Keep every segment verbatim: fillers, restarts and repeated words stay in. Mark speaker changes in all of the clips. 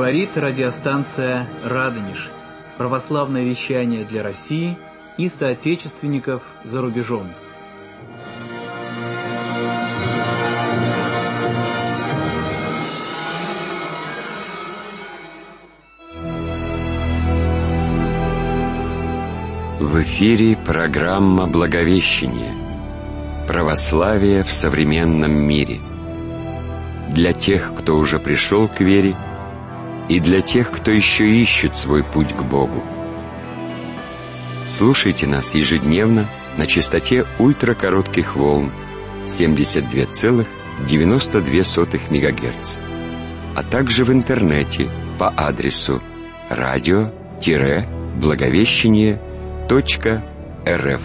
Speaker 1: Говорит радиостанция «Радонеж». Православное вещание для России и соотечественников за рубежом.
Speaker 2: В эфире программа «Благовещение. Православие в современном мире». Для тех, кто уже пришел к вере, и для тех, кто еще ищет свой путь к Богу. Слушайте нас ежедневно на частоте ультракоротких волн семьдесят два целых девяносто две сотых мегагерца, а также в интернете по адресу радио-благовещение точка рф.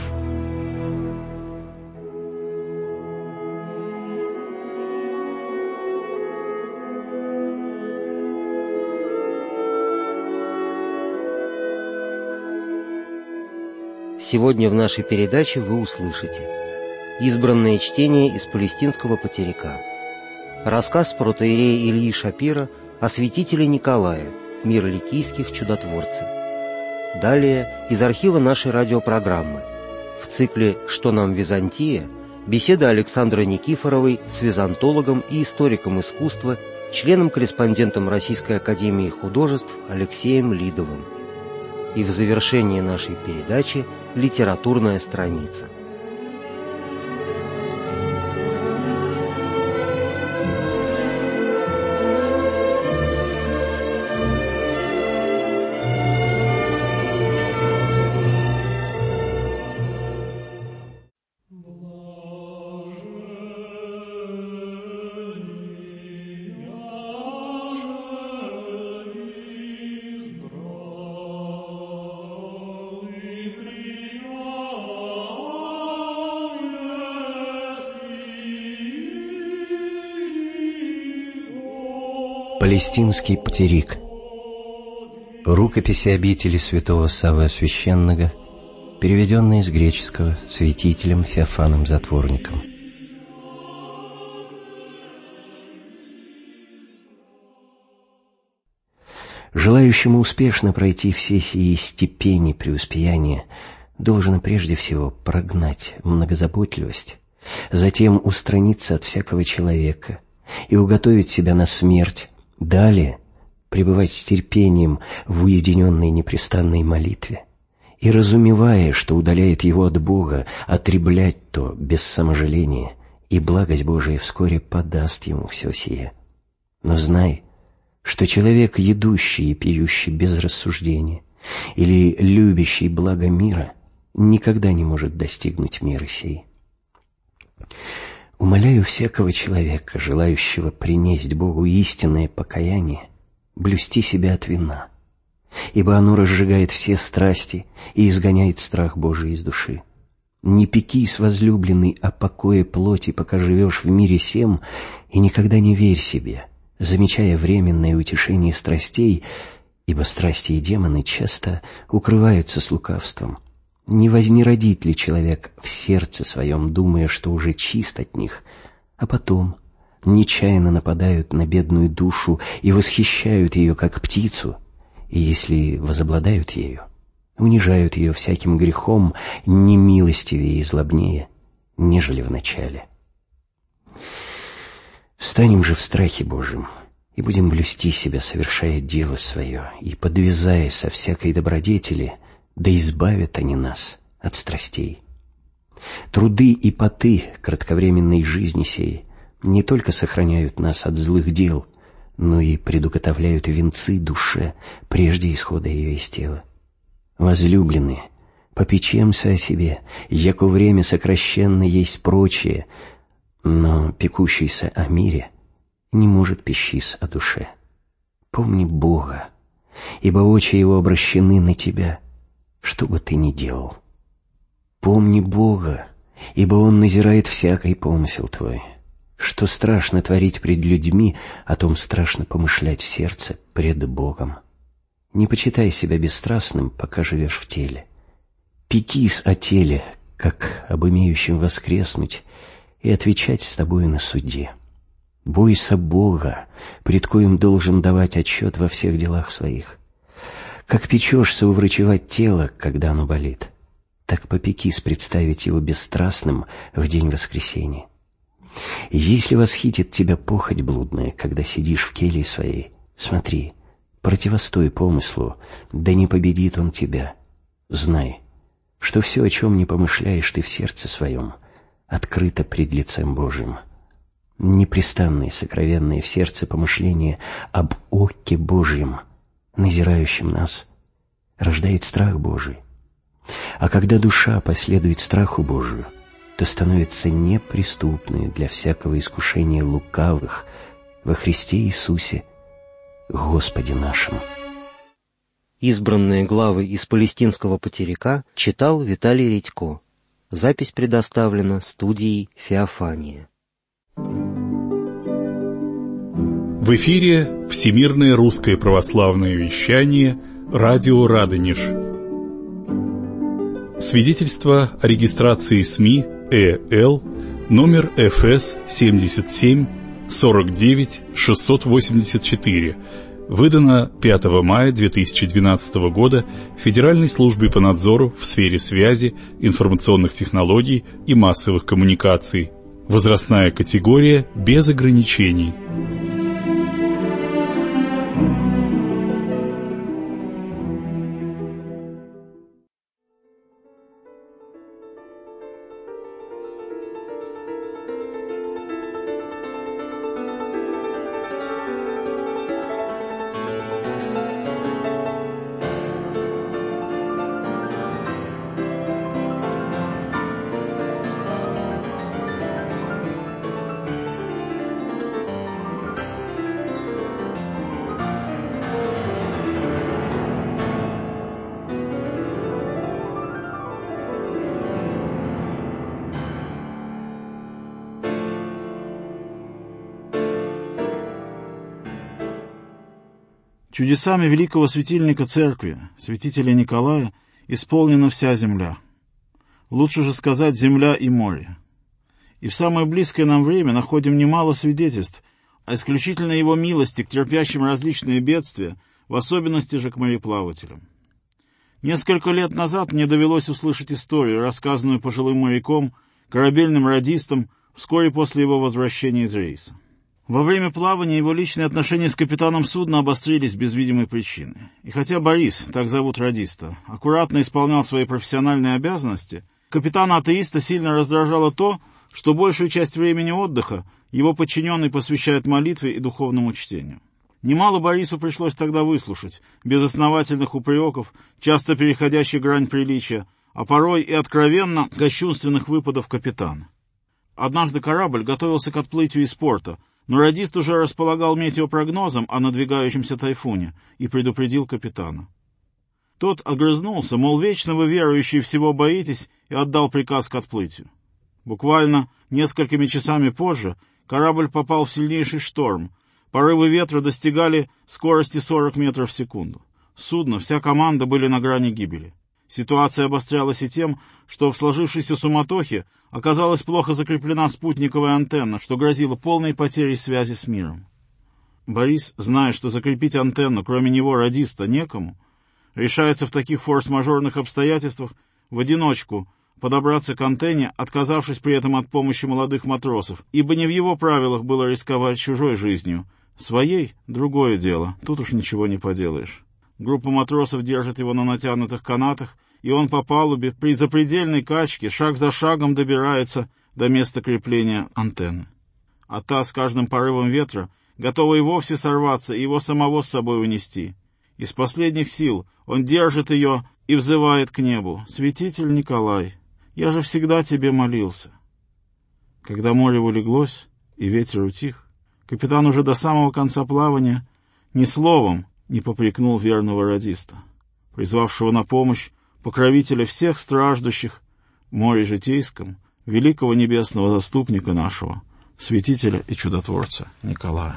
Speaker 3: Сегодня в нашей передаче вы услышите избранное чтение из палестинского патерика, рассказ протоиерея Ильи Шапира о святителе Николае, мир ликийских чудотворцев. Далее из архива нашей радиопрограммы в цикле «Что нам Византия» беседа Александры Никифоровой с византологом и историком искусства, членом-корреспондентом Российской академии художеств Алексеем Лидовым. И в завершении нашей передачи литературная страница.
Speaker 4: Палестинский патерик. Рукописи обители святого Саввы Священного, переведенные с греческого святителем Феофаном Затворником. Желающему успешно пройти все сии степени преуспеяния должно прежде всего прогнать многозаботливость, затем устраниться от всякого человека и уготовить себя на смерть. Далее пребывать с терпением в уединенной непрестанной молитве и, разумевая, что удаляет его от Бога, отреблять то без саможаления, и благость Божия вскоре подаст ему все сие. Но знай, что человек, едущий и пьющий без рассуждения или любящий благо мира, никогда не может достигнуть меры сей. Умоляю всякого человека, желающего принесть Богу истинное покаяние, блюсти себя от вина, ибо оно разжигает все страсти и изгоняет страх Божий из души. Не пекись, возлюбленный, о покое плоти, пока живешь в мире сем, и никогда не верь себе, замечая временное утешение страстей, ибо страсти и демоны часто укрываются с лукавством. Не вознеродит ли человек в сердце своем, думая, что уже чист от них, а потом нечаянно нападают на бедную душу и восхищают ее, как птицу, и, если возобладают ею, унижают ее всяким грехом немилостивее и злобнее, нежели в начале. Встанем же в страхе Божьем и будем блюсти себя, совершая дело свое, и подвязая со всякой добродетели, да избавят они нас от страстей. Труды и поты кратковременной жизни сей не только сохраняют нас от злых дел, но и предуготовляют венцы душе прежде исхода ее из тела. Возлюбленные, попечемся о себе, яко время сокращенно есть прочее, но пекущийся о мире не может пещись о душе. Помни Бога, ибо очи его обращены на тебя, что бы ты ни делал. Помни Бога, ибо Он назирает всякий помысел твой. Что страшно творить пред людьми, о том страшно помышлять в сердце пред Богом. Не почитай себя бесстрастным, пока живешь в теле. Пекись о теле, как об имеющем воскреснуть, и отвечать с тобою на суде. Бойся Бога, пред коим должен давать отчет во всех делах своих. Как печешься уврачевать тело, когда оно болит, так попекись представить его бесстрастным в день воскресения. Если восхитит тебя похоть блудная, когда сидишь в келье своей, смотри, противостой помыслу, да не победит он тебя. Знай, что все, о чем не помышляешь ты в сердце своем, открыто пред лицем Божиим. Непрестанные, сокровенные в сердце помышления об оке Божьем, назирающем нас, рождает страх Божий. А когда душа последует страху Божию, то становится неприступной для всякого искушения лукавых во Христе Иисусе, Господе нашим.
Speaker 3: Избранные главы из палестинского потеряка читал Виталий Редько. Запись предоставлена студией «Феофания».
Speaker 5: В эфире Всемирное русское православное вещание «Радио Радонеж». Свидетельство о регистрации СМИ ЭЛ номер эф эс семьдесят семь сорок девять шестьсот восемьдесят четыре, выдано пятого мая две тысячи двенадцатого года Федеральной службой по надзору в сфере связи, информационных технологий и массовых коммуникаций. Возрастная категория без ограничений.
Speaker 6: Чудесами великого светильника церкви, святителя Николая, исполнена вся земля. Лучше же сказать земля и море. И в самое близкое нам время находим немало свидетельств о исключительной его милости к терпящим различные бедствия, в особенности же к мореплавателям. Несколько лет назад мне довелось услышать историю, рассказанную пожилым моряком, корабельным радистом, вскоре после его возвращения из рейса. Во время плавания его личные отношения с капитаном судна обострились без видимой причины. И хотя Борис, так зовут радиста, аккуратно исполнял свои профессиональные обязанности, капитана-атеиста сильно раздражало то, что большую часть времени отдыха его подчиненный посвящает молитве и духовному чтению. Немало Борису пришлось тогда выслушать, без основательных упреков, часто переходящих грань приличия, а порой и откровенно кощунственных выпадов капитана. Однажды корабль готовился к отплытию из порта, но радист уже располагал метеопрогнозом о надвигающемся тайфуне и предупредил капитана. Тот огрызнулся, мол, вечно вы верующие всего боитесь, и отдал приказ к отплытию. Буквально несколькими часами позже корабль попал в сильнейший шторм. Порывы ветра достигали скорости сорок метров в секунду. Судно, вся команда были на грани гибели. Ситуация обострялась и тем, что в сложившейся суматохе оказалась плохо закреплена спутниковая антенна, что грозило полной потерей связи с миром. Борис, зная, что закрепить антенну, кроме него, радиста, некому, решается в таких форс-мажорных обстоятельствах в одиночку подобраться к антенне, отказавшись при этом от помощи молодых матросов, ибо не в его правилах было рисковать чужой жизнью. Своей — другое дело, тут уж ничего не поделаешь. Группа матросов держит его на натянутых канатах, и он по палубе при запредельной качке шаг за шагом добирается до места крепления антенны. А та с каждым порывом ветра готова и вовсе сорваться и его самого с собой унести. Из последних сил он держит ее и взывает к небу: «Святитель Николай, я же всегда тебе молился». Когда море улеглось и ветер утих, капитан уже до самого конца плавания ни словом не попрекнул верного радиста, призвавшего на помощь покровителя всех страждущих в море житейском, великого небесного заступника нашего, святителя и чудотворца Николая.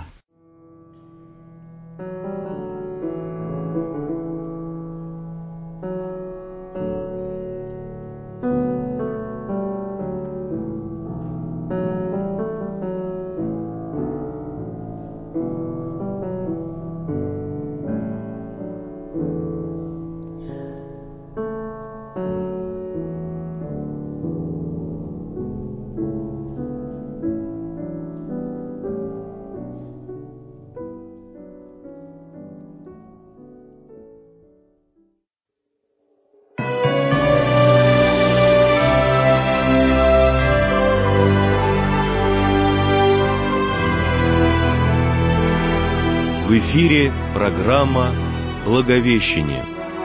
Speaker 7: В эфире программа «Благовещение».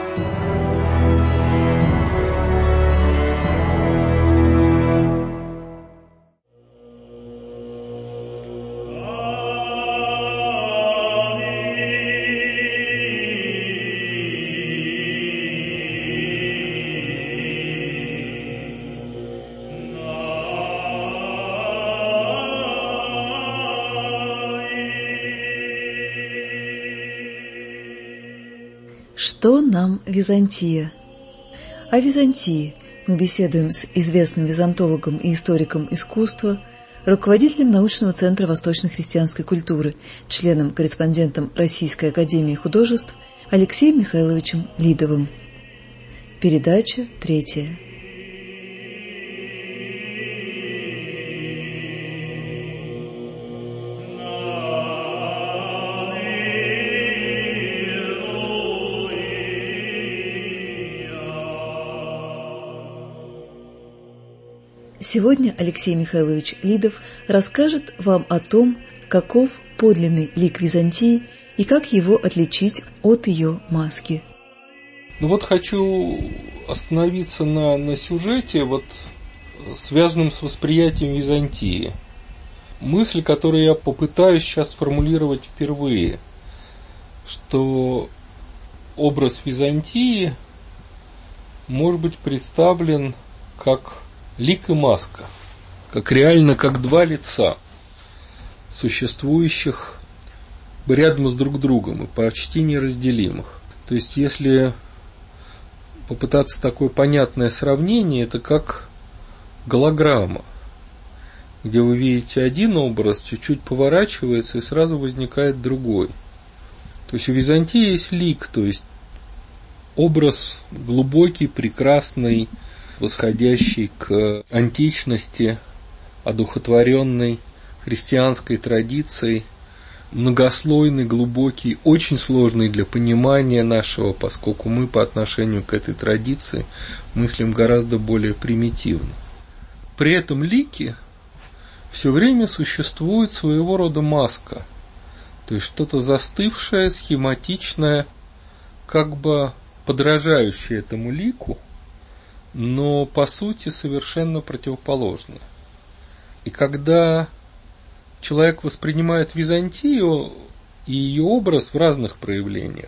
Speaker 8: Что нам Византия? О Византии мы беседуем с известным византологом и историком искусства, руководителем научного центра восточно-христианской культуры, членом-корреспондентом Российской академии художеств Алексеем Михайловичем Лидовым. Передача третья. Сегодня Алексей Михайлович Лидов расскажет вам о том, каков подлинный лик Византии и как его отличить от ее маски.
Speaker 9: Ну вот хочу остановиться на, на сюжете, вот, связанном с восприятием Византии. Мысль, которую я попытаюсь сейчас сформулировать впервые, что образ Византии может быть представлен как лик и маска, как реально как два лица, существующих рядом с друг другом и почти неразделимых. То есть, если попытаться такое понятное сравнение, это как голограмма, где вы видите один образ, чуть-чуть поворачивается и сразу возникает другой. То есть у Византии есть лик, то есть образ глубокий, прекрасный, восходящий к античности, одухотворенной христианской традицией, многослойный, глубокий, очень сложный для понимания нашего, поскольку мы по отношению к этой традиции мыслим гораздо более примитивно. При этом лике все время существует своего рода маска, то есть что-то застывшее, схематичное, как бы подражающее этому лику, но по сути совершенно противоположное. И когда человек воспринимает Византию и ее образ в разных проявлениях,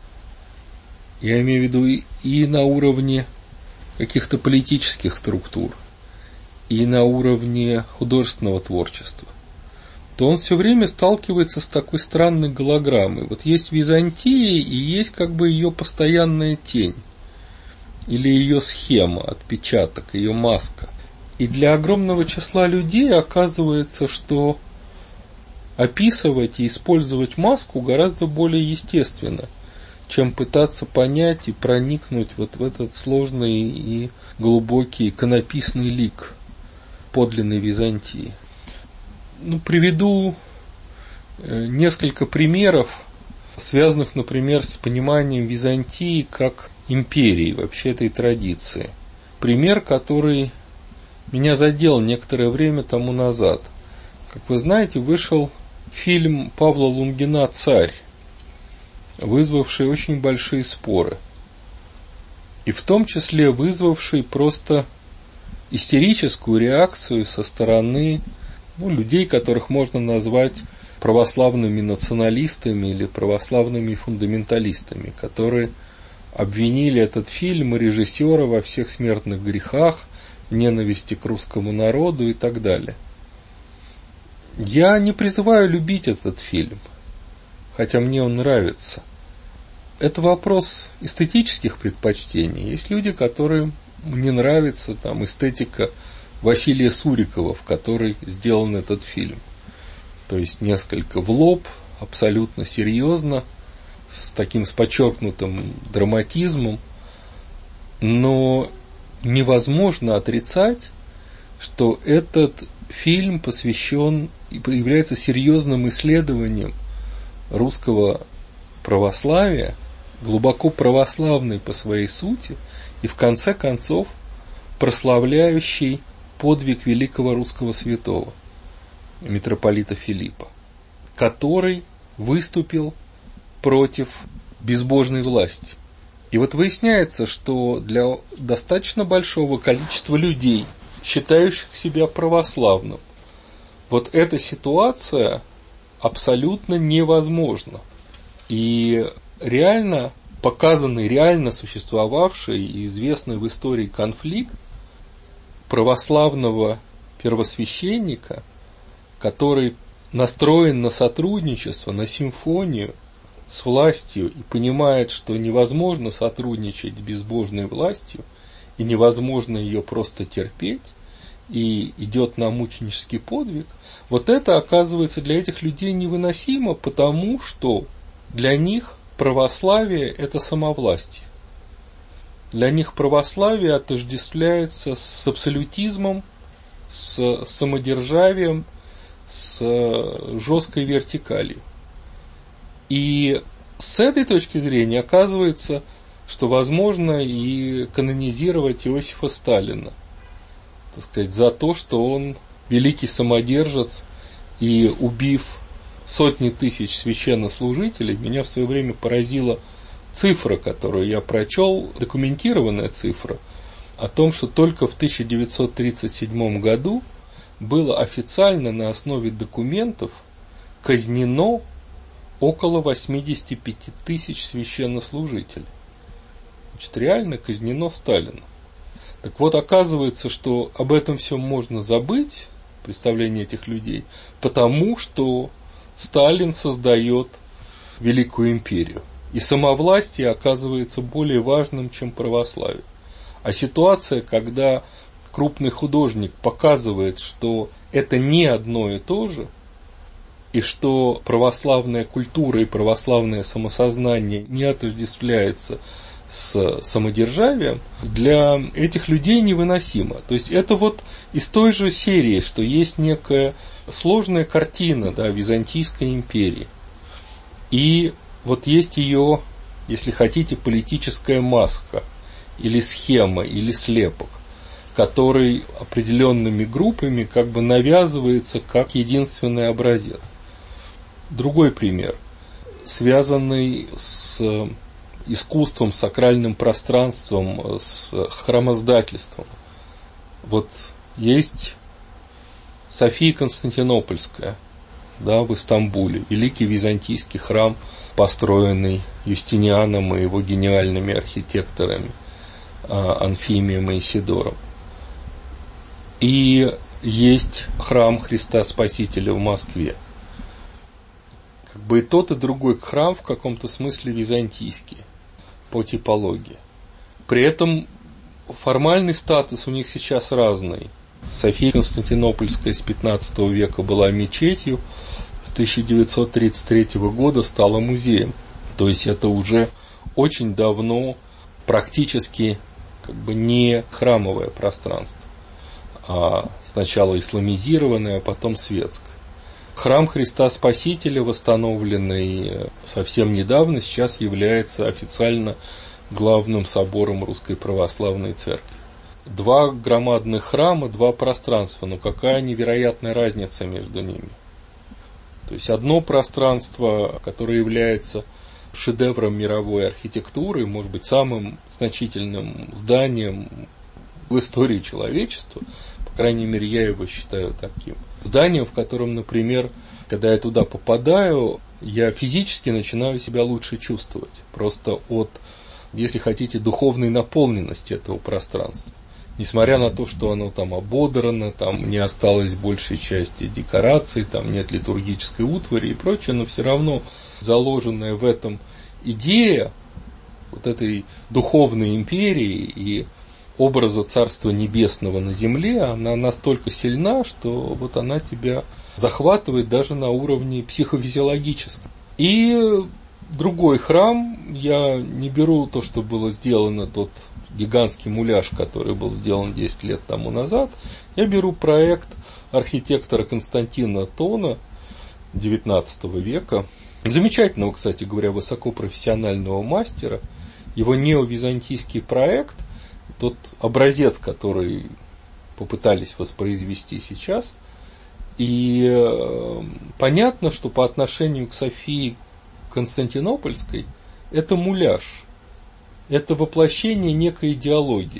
Speaker 9: я имею в виду и, и на уровне каких-то политических структур, и на уровне художественного творчества, то он все время сталкивается с такой странной голограммой. Вот есть Византия и есть как бы ее постоянная тень, или ее схема, отпечаток, ее маска. И для огромного числа людей оказывается, что описывать и использовать маску гораздо более естественно, чем пытаться понять и проникнуть вот в этот сложный и глубокий иконописный лик подлинной Византии. Ну, приведу несколько примеров, связанных, например, с пониманием Византии как империи, вообще этой традиции. Пример, который меня задел некоторое время тому назад. Как вы знаете, вышел фильм Павла Лунгина «Царь», вызвавший очень большие споры. И в том числе вызвавший просто истерическую реакцию со стороны ну, людей, которых можно назвать православными националистами или православными фундаменталистами, которые обвинили этот фильм и режиссера во всех смертных грехах, ненависти к русскому народу и так далее. Я не призываю любить этот фильм, хотя мне он нравится. Это вопрос эстетических предпочтений. Есть люди, которым не нравится там, эстетика Василия Сурикова, в которой сделан этот фильм. То есть несколько в лоб, абсолютно серьезно, с таким с подчеркнутым драматизмом, но невозможно отрицать, что этот фильм посвящен и является серьезным исследованием русского православия, глубоко православный по своей сути и в конце концов прославляющий подвиг великого русского святого, митрополита Филиппа, который выступил против безбожной власти. И вот выясняется, что для достаточно большого количества людей, считающих себя православным, вот эта ситуация абсолютно невозможна. И реально показанный, реально существовавший и известный в истории конфликт православного первосвященника, который настроен на сотрудничество, на симфонию с властью и понимает, что невозможно сотрудничать с безбожной властью и невозможно ее просто терпеть, и идет на мученический подвиг, вот это оказывается для этих людей невыносимо, потому что для них православие – это самовластие. Для них православие отождествляется с абсолютизмом, с самодержавием, с жесткой вертикалью. И с этой точки зрения оказывается, что возможно и канонизировать Иосифа Сталина, так сказать, за то, что он великий самодержец, и убив сотни тысяч священнослужителей, меня в свое время поразила цифра, которую я прочел, документированная цифра, о том, что только в тысяча девятьсот тридцать седьмом году было официально на основе документов казнено около восемьдесят пять тысяч священнослужителей. Значит, реально казнено Сталина. Так вот, оказывается, что об этом всем можно забыть, представление этих людей, потому что Сталин создает великую империю. И самовластие оказывается более важным, чем православие. А ситуация, когда крупный художник показывает, что это не одно и то же, и что православная культура и православное самосознание не отождествляется с самодержавием, для этих людей невыносимо. То есть это вот из той же серии, что есть некая сложная картина, да, Византийской империи. И вот есть ее, если хотите, политическая маска, или схема, или слепок, который определенными группами как бы навязывается как единственный образец. Другой пример, связанный с искусством, сакральным пространством, с храмоздательством. Вот есть София Константинопольская, да, в Истамбуле, великий византийский храм, построенный Юстинианом и его гениальными архитекторами Анфимием и Исидором. И есть храм Христа Спасителя в Москве. Как бы и тот, и другой храм в каком-то смысле византийский по типологии. При этом формальный статус у них сейчас разный. София Константинопольская с пятнадцатого века была мечетью, с тысяча девятьсот тридцать третьего года стала музеем. То есть это уже очень давно практически как бы не храмовое пространство, а сначала исламизированное, а потом светское. Храм Христа Спасителя, восстановленный совсем недавно, сейчас является официально главным собором Русской Православной Церкви. Два громадных храма, два пространства, но какая невероятная разница между ними. То есть одно пространство, которое является шедевром мировой архитектуры, может быть, самым значительным зданием в истории человечества, по крайней мере, я его считаю таким. Зданием, в котором, например, когда я туда попадаю, я физически начинаю себя лучше чувствовать. Просто от, если хотите, духовной наполненности этого пространства. Несмотря на то, что оно там ободрано, там не осталось большей части декораций, там нет литургической утвари и прочее, но все равно заложенная в этом идея вот этой духовной империи и образа Царства Небесного на земле, она настолько сильна, что вот она тебя захватывает даже на уровне психофизиологическом. И другой храм, я не беру то, что было сделано, тот гигантский муляж, который был сделан десять лет тому назад, я беру проект архитектора Константина Тона девятнадцатого века, замечательного, кстати говоря, высокопрофессионального мастера, его неовизантийский проект, тот образец, который попытались воспроизвести сейчас. И э, понятно, что по отношению к Софии Константинопольской – это муляж, это воплощение некой идеологии.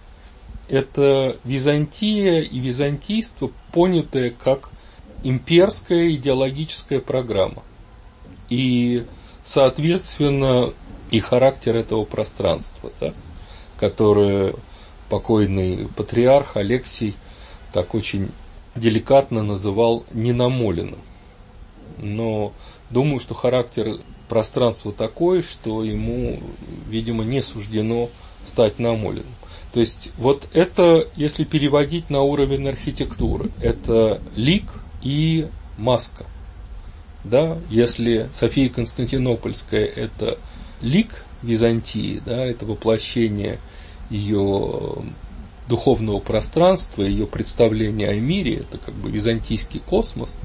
Speaker 9: Это Византия и византийство, понятое как имперская идеологическая программа. И, соответственно, и характер этого пространства, да, которое покойный патриарх Алексий так очень деликатно называл ненамоленным. Но думаю, что характер пространства такой, что ему, видимо, не суждено стать намоленным. То есть вот это, если переводить на уровень архитектуры, это лик и маска. Да? Если София Константинопольская – это лик Византии, да, это воплощение ее духовного пространства, ее представления о мире, это как бы византийский космос,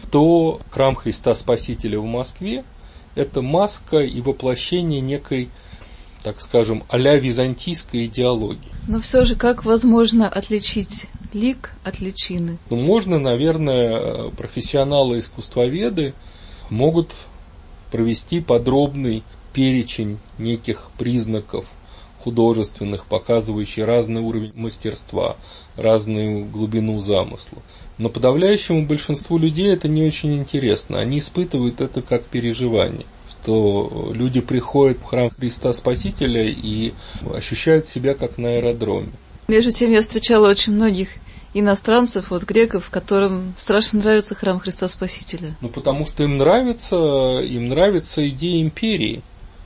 Speaker 9: то храм Христа Спасителя в Москве – это маска и воплощение некой, так скажем, а-ля византийской идеологии.
Speaker 8: Но все же как возможно отличить лик от личины?
Speaker 9: Ну, можно, наверное, профессионалы-искусствоведы могут провести подробный перечень неких признаков художественных, показывающих разный уровень мастерства, разную глубину замысла. Но подавляющему большинству людей это не очень интересно. Они испытывают это как переживание, что люди приходят в храм Христа Спасителя и ощущают себя как на аэродроме.
Speaker 8: Между тем я встречала очень многих иностранцев, вот греков, которым страшно нравится храм Христа Спасителя.
Speaker 9: Ну, потому что им нравится, им нравится идея империи.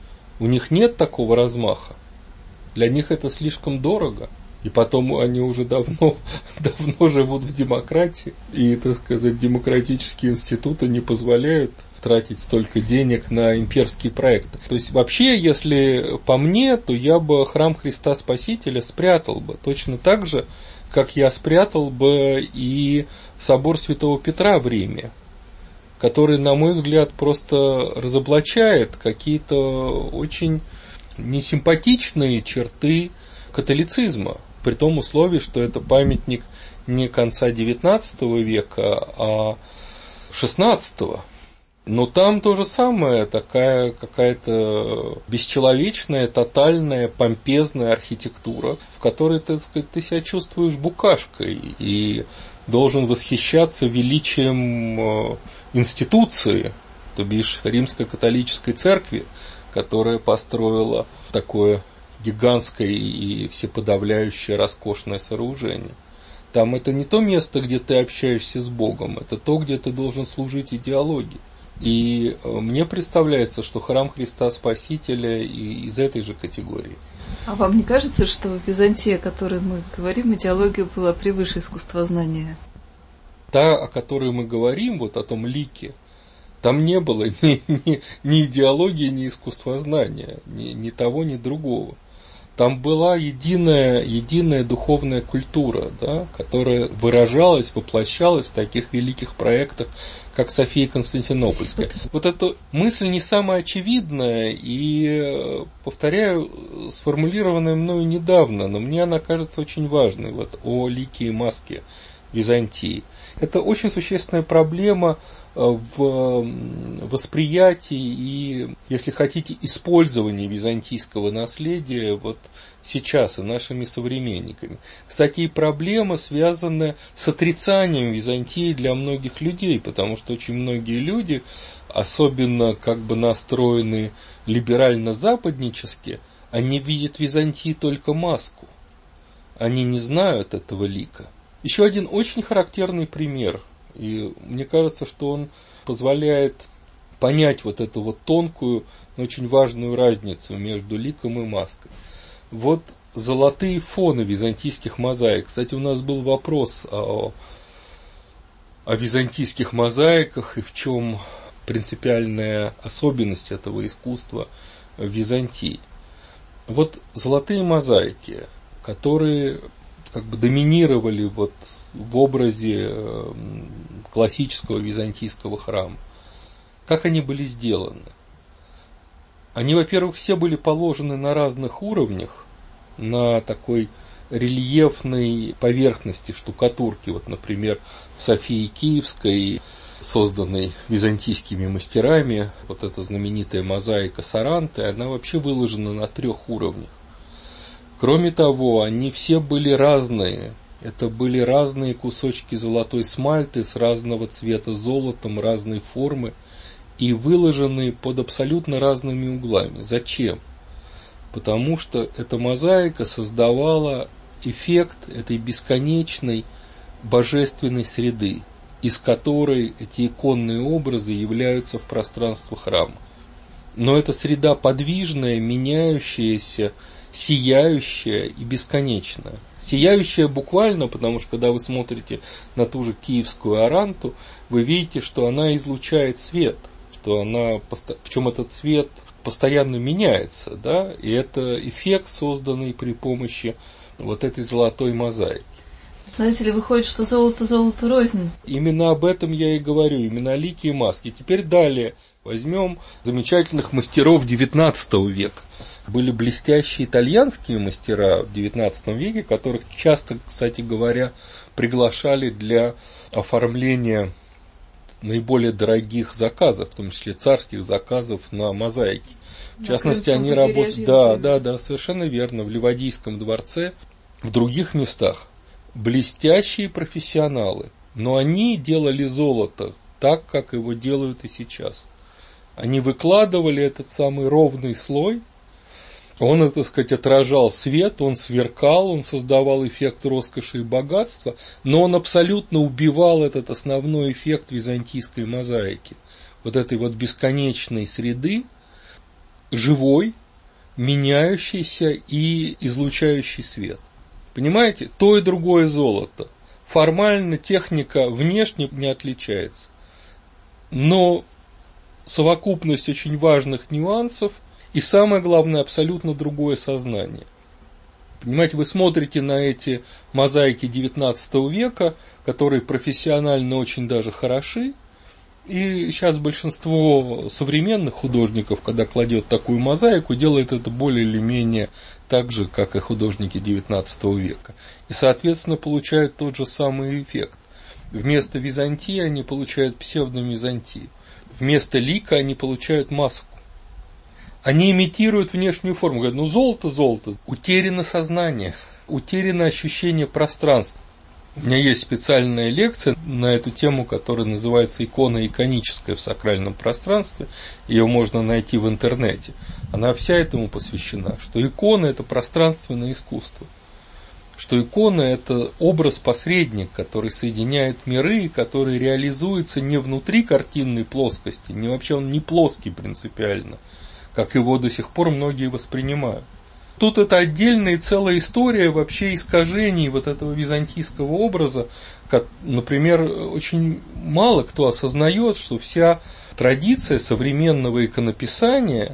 Speaker 9: У них нет такого размаха. Для них это слишком дорого. И потом они уже давно, давно живут в демократии. И, так сказать, демократические институты не позволяют тратить столько денег на имперские проекты. То есть, вообще, если по мне, то я бы храм Христа Спасителя спрятал бы. Точно так же, как я спрятал бы и собор Святого Петра в Риме, который, на мой взгляд, просто разоблачает какие-то очень несимпатичные черты католицизма, при том условии, что это памятник не конца девятнадцатого века, а шестнадцатого. Но там то же самое, такая какая-то бесчеловечная, тотальная, помпезная архитектура, в которой, так сказать, ты себя чувствуешь букашкой и должен восхищаться величием институции, то бишь Римской католической церкви, которая построила такое гигантское и всеподавляющее роскошное сооружение. Там это не то место, где ты общаешься с Богом, это то, где ты должен служить идеологии. И мне представляется, что храм Христа Спасителя из этой же категории.
Speaker 8: А вам не кажется, что в Византии, о которой мы говорим, идеология была превыше искусствознания?
Speaker 9: Та, о которой мы говорим, вот о том лике, там не было ни, ни, ни идеологии, ни искусствознания, ни, ни того, ни другого. Там была единая, единая духовная культура, да, которая выражалась, воплощалась в таких великих проектах, как София Константинопольская. Вот эта мысль не самая очевидная и, повторяю, сформулированная мною недавно, но мне она кажется очень важной, вот, о лике и маске Византии. Это очень существенная проблема в восприятии и, если хотите, использовании византийского наследия вот сейчас и нашими современниками. Кстати, и проблема, связанная с отрицанием Византии для многих людей, потому что очень многие люди, особенно как бы настроенные либерально-западнически, они видят в Византии только маску. Они не знают этого лика. Еще один очень характерный пример, и мне кажется, что он позволяет понять вот эту вот тонкую, но очень важную разницу между ликом и маской. Вот золотые фоны византийских мозаик. Кстати, у нас был вопрос о, о византийских мозаиках и в чем принципиальная особенность этого искусства в Византии. Вот золотые мозаики, которые как бы доминировали вот в образе классического византийского храма. Как они были сделаны? Они, во-первых, все были положены на разных уровнях, на такой рельефной поверхности штукатурки. Вот, например, в Софии Киевской созданной византийскими мастерами, вот эта знаменитая мозаика Саранты, она вообще выложена на трех уровнях. Кроме того, они все были разные. Это были разные кусочки золотой смальты с разного цвета золотом, разной формы и выложенные под абсолютно разными углами. Зачем? Потому что эта мозаика создавала эффект этой бесконечной божественной среды, из которой эти иконные образы являются в пространстве храма. Но эта среда подвижная, меняющаяся, сияющая и бесконечная. Сияющая буквально, потому что когда вы смотрите на ту же киевскую Аранту, вы видите, что она излучает свет, что она, причем этот цвет постоянно меняется, да, и это эффект, созданный при помощи вот этой золотой мозаики.
Speaker 8: Знаете ли, выходит, что золото золото рознь.
Speaker 9: Именно об этом я и говорю, именно лики и маски. Теперь далее возьмем замечательных мастеров девятнадцатого века. Были блестящие итальянские мастера в девятнадцатом веке, которых часто, кстати говоря, приглашали для оформления наиболее дорогих заказов, в том числе царских заказов на мозаики. В на частности, они работали, да, да, да, совершенно верно, в Ливадийском дворце, в других местах. Блестящие профессионалы, но они делали золото так, как его делают и сейчас. Они выкладывали этот самый ровный слой, он, так сказать, отражал свет, он сверкал, он создавал эффект роскоши и богатства, но он абсолютно убивал этот основной эффект византийской мозаики, вот этой вот бесконечной среды, живой, меняющейся и излучающей свет. Понимаете? То и другое золото. Формально техника внешне не отличается. Но совокупность очень важных нюансов и, самое главное, абсолютно другое сознание. Понимаете, вы смотрите на эти мозаики девятнадцатого века, которые профессионально очень даже хороши, и сейчас большинство современных художников, когда кладет такую мозаику, делает это более или менее так же, как и художники девятнадцатого века. И, соответственно, получают тот же самый эффект. Вместо Византии они получают псевдовизантию. Вместо лика они получают маску. Они имитируют внешнюю форму. Говорят, ну золото, золото. Утеряно сознание, утеряно ощущение пространства. У меня есть специальная лекция на эту тему, которая называется «Икона иконическая в сакральном пространстве». Ее можно найти в интернете. Она вся этому посвящена, что икона – это пространственное искусство. Что икона – это образ-посредник, который соединяет миры, и который реализуется не внутри картинной плоскости, не вообще он не плоский принципиально, как его до сих пор многие воспринимают. Тут это отдельная и целая история вообще искажений вот этого византийского образа. Как, например, очень мало кто осознает, что вся традиция современного иконописания,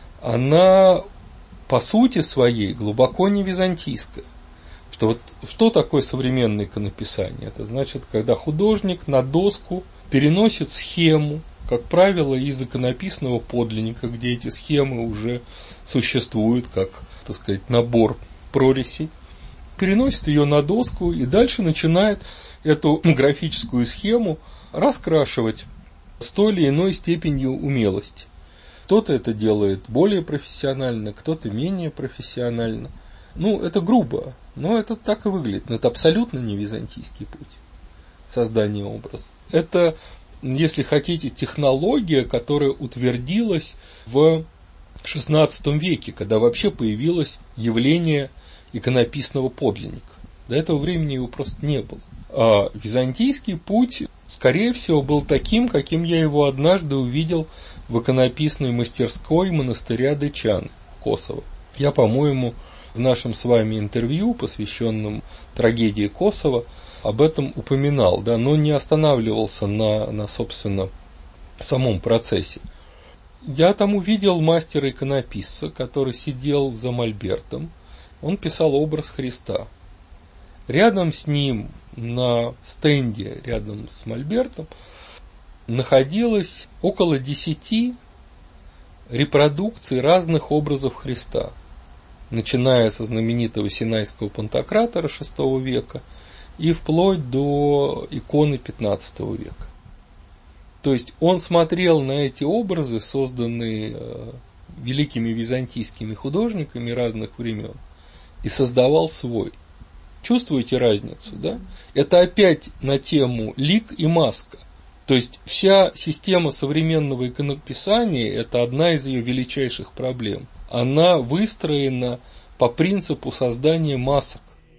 Speaker 9: она по сути своей глубоко не византийская. Что, вот, что такое современное иконописание? Это значит, когда художник на доску переносит схему, как правило, из иконописного подлинника, где эти схемы уже существуют, как, так сказать, набор прорисей, переносит ее на доску и дальше начинает эту графическую схему раскрашивать с той или иной степенью умелости. Кто-то это делает более профессионально, кто-то менее профессионально. Ну, это грубо, но это так и выглядит. Но это абсолютно не византийский путь создания образа. Это, если хотите, технология, которая утвердилась в шестнадцатом веке, когда вообще появилось явление иконописного подлинника. До этого времени его просто не было. А византийский путь, скорее всего, был таким, каким я его однажды увидел в иконописной мастерской монастыря Дычан, Косово. Я, по-моему, в нашем с вами интервью, посвященном трагедии Косово, об этом упоминал, да, но не останавливался на, на, собственно, самом процессе. Я там увидел мастера-иконописца, который сидел за мольбертом. Он писал образ Христа. Рядом с ним, на стенде, рядом с мольбертом, находилось около десяти репродукций разных образов Христа, начиная со знаменитого Синайского пантократора шестого века и вплоть до иконы пятнадцатого века. То есть он смотрел на эти образы, созданные великими византийскими художниками разных времен, и создавал свой. Чувствуете разницу, да? Это опять на тему лик и маска. То есть вся система современного иконописания – это одна из ее величайших проблем. Она выстроена по принципу создания масок.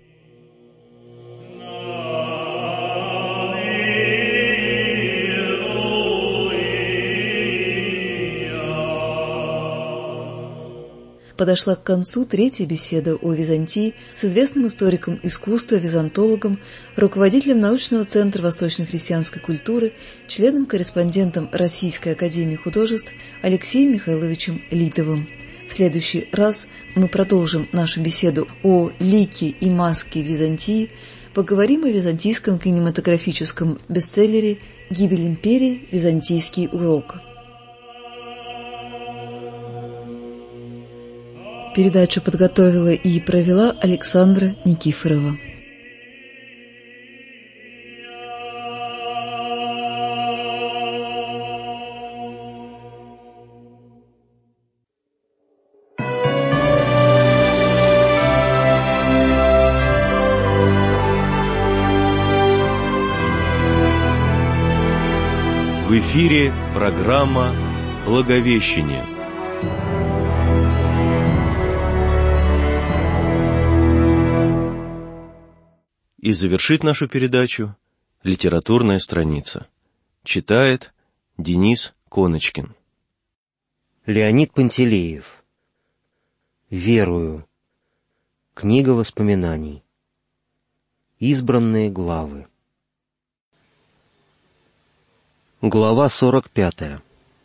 Speaker 8: Подошла к концу третья беседа о Византии с известным историком искусства, византологом, руководителем научного центра восточно-христианской культуры, членом-корреспондентом Российской академии художеств Алексеем Михайловичем Лидовым. В следующий раз мы продолжим нашу беседу о лике и маске Византии, поговорим о византийском кинематографическом бестселлере «Гибель империи. Византийский урок». Передачу подготовила и провела Александра Никифорова.
Speaker 7: В эфире программа «Благовещение». И завершит нашу передачу литературная страница. Читает Денис Коночкин.
Speaker 3: Леонид Пантелеев. Верую. Книга воспоминаний. Избранные главы. Глава сорок пятая.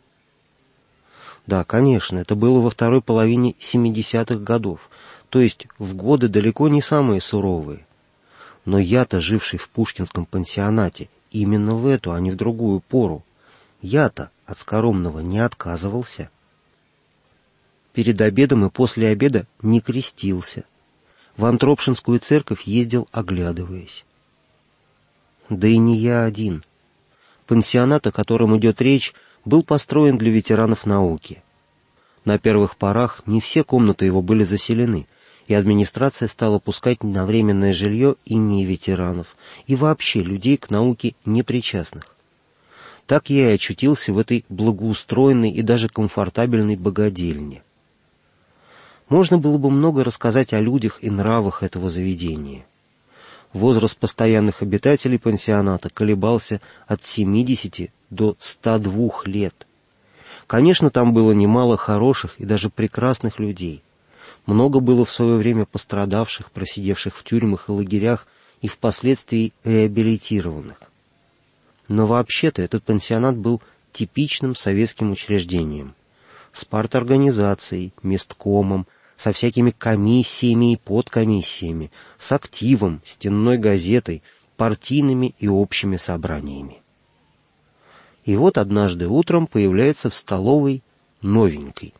Speaker 3: Да, конечно, это было во второй половине семидесятых годов, то есть в годы далеко не самые суровые. Но я-то, живший в пушкинском пансионате, именно в эту, а не в другую пору, я-то от скоромного не отказывался. Перед обедом и после обеда не крестился. В Антропшинскую церковь ездил, оглядываясь. Да и не я один. Пансионат, о котором идет речь, был построен для ветеранов науки. На первых порах не все комнаты его были заселены, и администрация стала пускать на временное жилье и не ветеранов, и вообще людей к науке непричастных. Так я и очутился в этой благоустроенной и даже комфортабельной богадельне. Можно было бы много рассказать о людях и нравах этого заведения. Возраст постоянных обитателей пансионата колебался от семидесяти до ста двух лет. Конечно, там было немало хороших и даже прекрасных людей. Много было в свое время пострадавших, просидевших в тюрьмах и лагерях и впоследствии реабилитированных. Но вообще-то этот пансионат был типичным советским учреждением. С парторганизацией, месткомом, со всякими комиссиями и подкомиссиями, с активом, стенной газетой, партийными и общими собраниями. И вот однажды утром появляется в столовой новенький.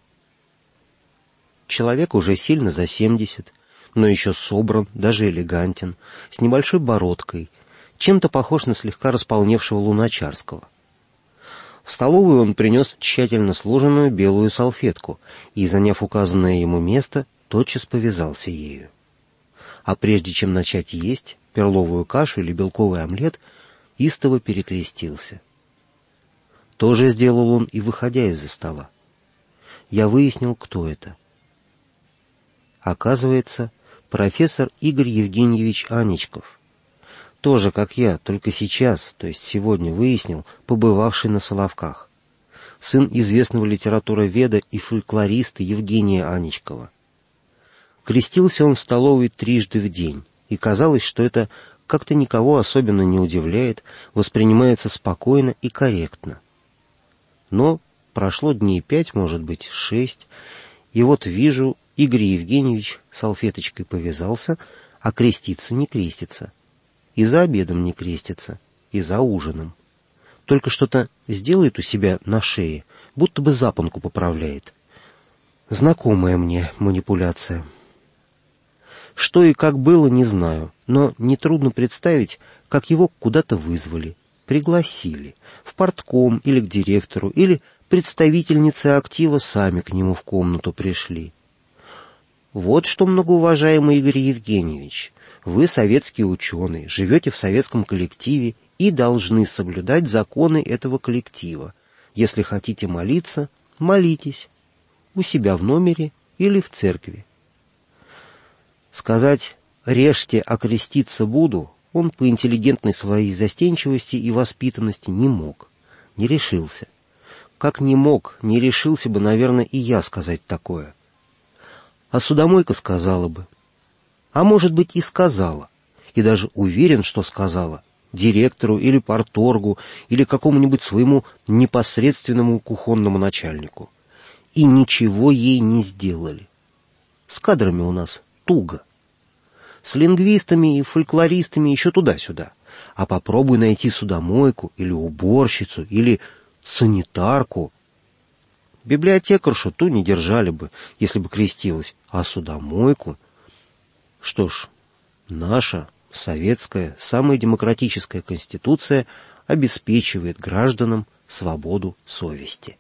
Speaker 3: Человек уже сильно за семьдесят, но еще собран, даже элегантен, с небольшой бородкой, чем-то похож на слегка располневшего Луначарского. В столовую он принес тщательно сложенную белую салфетку и, заняв указанное ему место, тотчас повязался ею. А прежде чем начать есть перловую кашу или белковый омлет, истово перекрестился. То же сделал он и выходя из-за стола. Я выяснил, кто это. Оказывается, профессор Игорь Евгеньевич Аничков. Тоже, как я, только сейчас, то есть сегодня, выяснил, побывавший на Соловках. Сын известного литературоведа и фольклориста Евгения Аничкова. Крестился он в столовой трижды в день, и казалось, что это как-то никого особенно не удивляет, воспринимается спокойно и корректно. Но прошло дней пять, может быть, шесть, и вот вижу, Игорь Евгеньевич салфеточкой повязался, а креститься не крестится. И за обедом не крестится, и за ужином. Только что-то сделает у себя на шее, будто бы запонку поправляет. Знакомая мне манипуляция. Что и как было, не знаю, но нетрудно представить, как его куда-то вызвали. пригласили в партком или к директору, или представительницы актива сами к нему в комнату пришли. Вот что, многоуважаемый Игорь Евгеньевич, вы советский ученый, живете в советском коллективе и должны соблюдать законы этого коллектива. Если хотите молиться, молитесь у себя в номере или в церкви. Сказать «режьте, а креститься буду» он по интеллигентной своей застенчивости и воспитанности не мог, не решился. Как не мог, не решился бы, наверное, и я сказать такое. А судомойка сказала бы. А может быть и сказала, и даже уверен, что сказала, директору или парторгу, или какому-нибудь своему непосредственному кухонному начальнику. И ничего ей не сделали. С кадрами у нас туго. С лингвистами и фольклористами еще туда-сюда. А попробуй найти судомойку или уборщицу, или санитарку. Библиотекаршу ту не держали бы, если бы крестилась, а судомойку... Что ж, наша, советская, самая демократическая конституция обеспечивает гражданам свободу совести.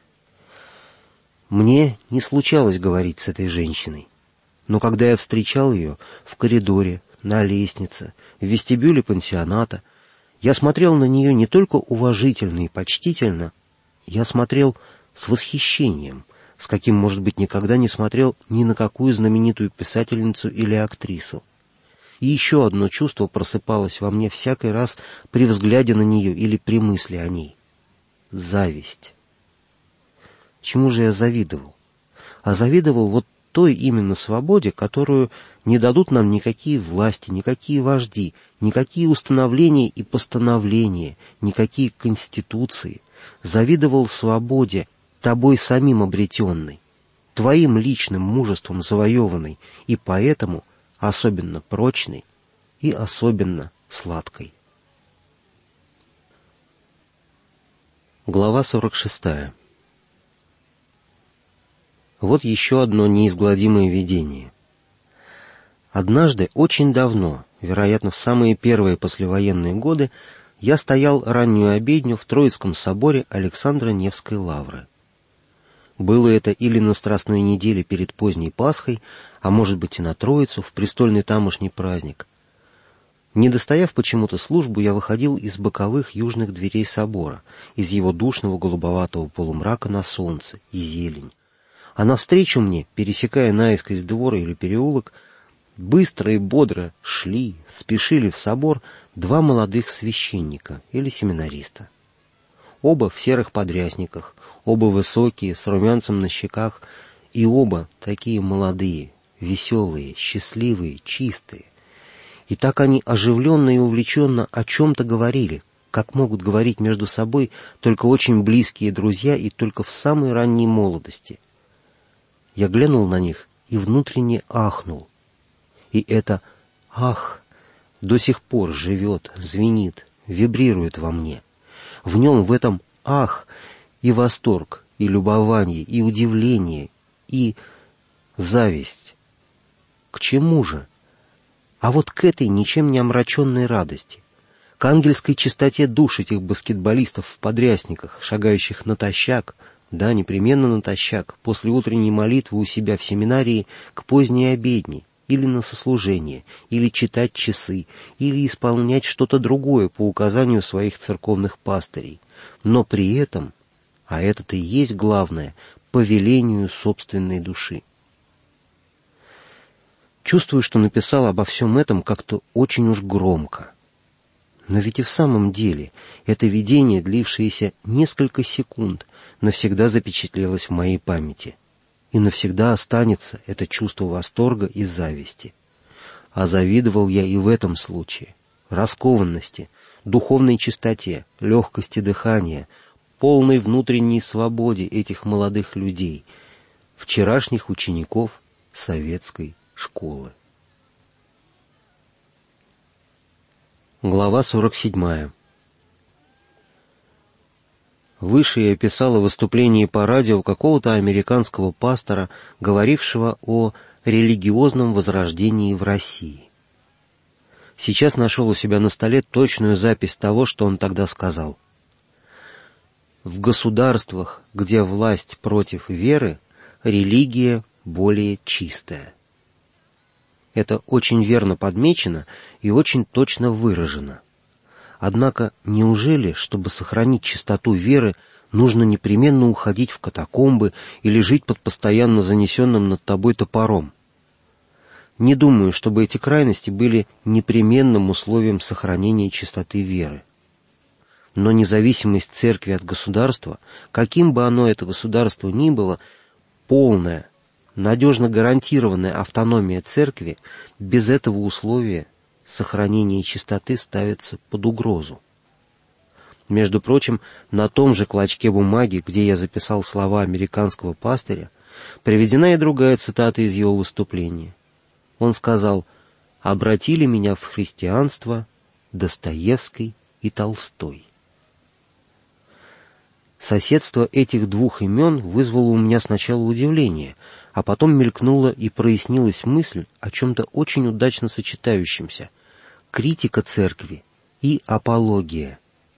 Speaker 3: Мне не случалось говорить с этой женщиной, но когда я встречал ее в коридоре, на лестнице, в вестибюле пансионата, я смотрел на нее не только уважительно и почтительно, я смотрел с восхищением, с каким, может быть, никогда не смотрел ни на какую знаменитую писательницу или актрису. И еще одно чувство просыпалось во мне всякий раз при взгляде на нее или при мысли о ней. Зависть. Чему же я завидовал? А завидовал вот той именно свободе, которую не дадут нам никакие власти, никакие вожди, никакие установления и постановления, никакие конституции. Завидовал свободе, тобой самим обретенной, твоим личным мужеством завоеванной, и поэтому особенно прочной и особенно сладкой. Глава сорок шестая. Вот еще одно неизгладимое видение. Однажды, очень давно, вероятно, в самые первые послевоенные годы, я стоял раннюю обедню в Троицком соборе Александра Невской лавры. Было это или на Страстной неделе перед поздней Пасхой, а может быть и на Троицу, в престольный тамошний праздник. Не достояв почему-то службу, я выходил из боковых южных дверей собора, из его душного голубоватого полумрака на солнце и зелень. А навстречу мне, пересекая наискось двор или переулок, быстро и бодро шли, спешили в собор два молодых священника или семинариста. Оба в серых подрясниках, оба высокие, с румянцем на щеках, и оба такие молодые, веселые, счастливые, чистые. И так они оживленно и увлеченно о чем-то говорили, как могут говорить между собой только очень близкие друзья и только в самой ранней молодости. Я глянул на них и внутренне ахнул. И это «ах» до сих пор живет, звенит, вибрирует во мне. В нем, в этом «ах» и восторг, и любование, и удивление, и зависть. К чему же? А вот к этой ничем не омраченной радости, к ангельской чистоте душ этих баскетболистов в подрясниках, шагающих натощак, да, непременно натощак, после утренней молитвы у себя в семинарии к поздней обедне, или на сослужение, или читать часы, или исполнять что-то другое по указанию своих церковных пастырей, но при этом, а это-то и есть главное, по велению собственной души. Чувствую, что написал обо всем этом как-то очень уж громко. Но ведь и в самом деле это видение, длившееся несколько секунд, навсегда запечатлелось в моей памяти. И навсегда останется это чувство восторга и зависти. А завидовал я и в этом случае. Раскованности, духовной чистоте, легкости дыхания, полной внутренней свободе этих молодых людей, вчерашних учеников советской школы. Глава сорок седьмая. Выше я описала выступление по радио какого-то американского пастора, говорившего о религиозном возрождении в России. Сейчас нашел у себя на столе точную запись того, что он тогда сказал. В государствах, где власть против веры, религия более чистая. Это очень верно подмечено и очень точно выражено. Однако, неужели, чтобы сохранить чистоту веры, нужно непременно уходить в катакомбы или жить под постоянно занесенным над тобой топором? Не думаю, чтобы эти крайности были непременным условием сохранения чистоты веры. Но независимость церкви от государства, каким бы оно это государство ни было, полная, надежно гарантированная автономия церкви, без этого условия сохранение чистоты ставится под угрозу. Между прочим, на том же клочке бумаги, где я записал слова американского пастыря, приведена и другая цитата из его выступления. Он сказал: «Обратили меня в христианство Достоевский и Толстой». Соседство этих двух имен вызвало у меня сначала удивление, а потом мелькнула и прояснилась мысль о чем-то очень удачно сочетающемся — критика церкви и апология.